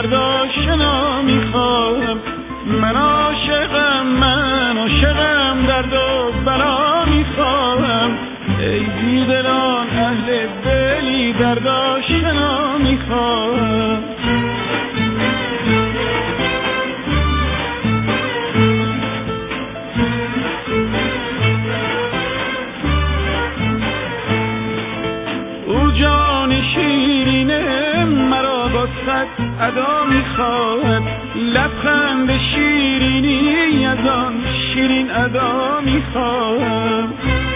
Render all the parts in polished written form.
درد آشنا میخواهم. من عاشقم درد و بلا میخواهم. ای بیدلان اهل دلی درد آشنا میخواهم. او جان شیرینه مرا با صد ادا میخواهد. لبخند شیرینی از آن شیرین ادا میخواهم.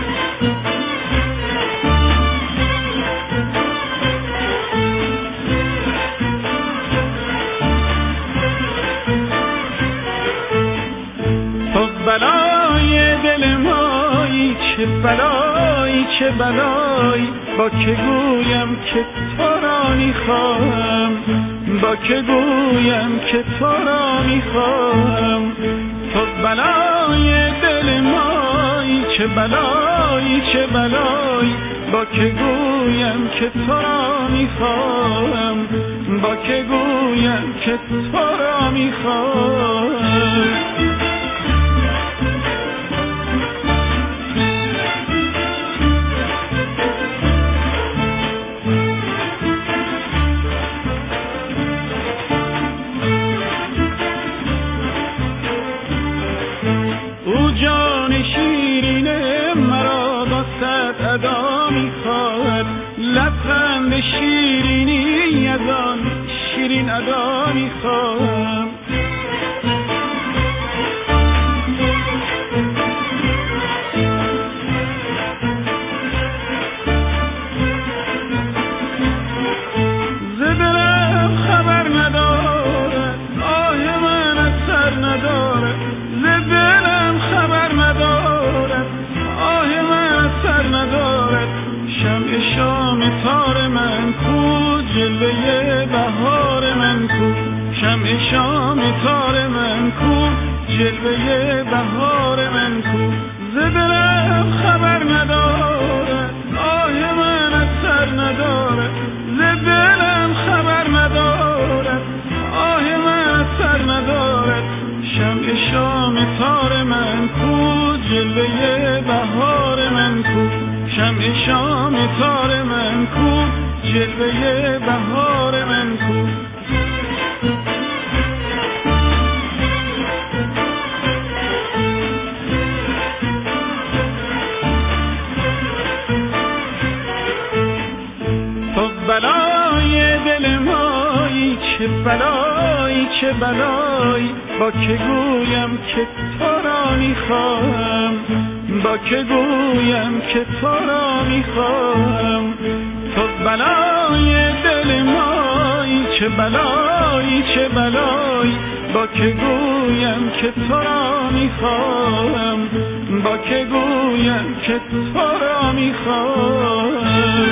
تو بلای دل مایی، چه بلایی با که گویم که تو را میخواهم. با که گویم که تو را میخواهم. تو بلای دل مایی، چه بلایی با که گویم که تو را میخواهم. با که گویم که تو را میخواهم. او جان شیرینه مرا با صد ادا میخواهد. لبخند شیرینی از آن شیرین ادا میخواهم. ز دلم خبر ندارد آه من از سر ندارد. ز دلم خبر ندارد آه من سر ندارد. شمع شام تار من کو، جلوه بهار من کو. شمع شام تار من کو، جلوه بهار من کو. ز دلم خبر ندارد آه من از سر ندارد. ز دلم خبر ندارد آه من سر ندارد. شمع شام تار من کو، جلوه بهار من کو. شمع شام تار من کو، جلوه بهار من کو. تو بلای دل مایی، چه بلایی با که گویم که تو را میخواهم. با که گویم که تو را میخواهم. تو بلای دل مایی، چه بلایی با که گویم که تو را میخواهم. با که گویم که تو را میخواهم.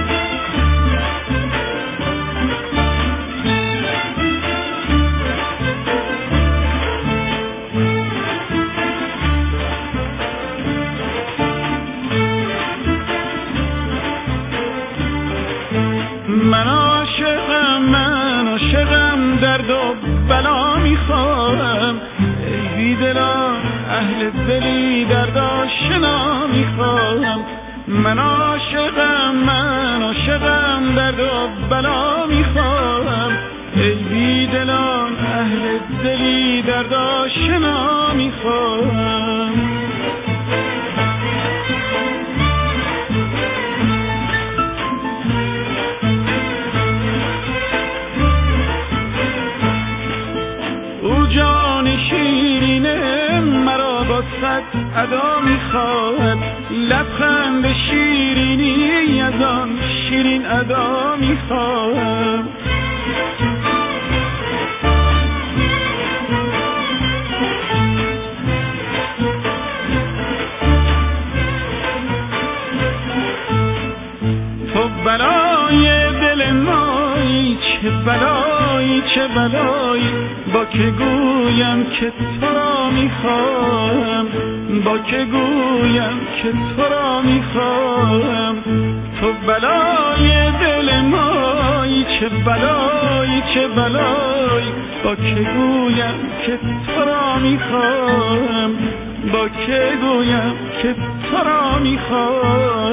من عاشقم درد و بلا میخواهم. ای بیدلان اهل دلی درد آشنا میخواهم. من عاشقم درد و بلا میخواهم. ای بیدلان اهل دلی درد آشنا میخواهم. او جان شیرینه مرا با صد ادا میخواهد. لبخند شیرینی از آن شیرین ادا میخواهم. تو بلای دل مایی، چه بلایی با که گویم که تو را میخواهم. با که گویم که تو را میخواهم. تو بلای دل مایی، چه بلایی، با که گویم که تو را میخوام، با که گویم که تو را میخوام.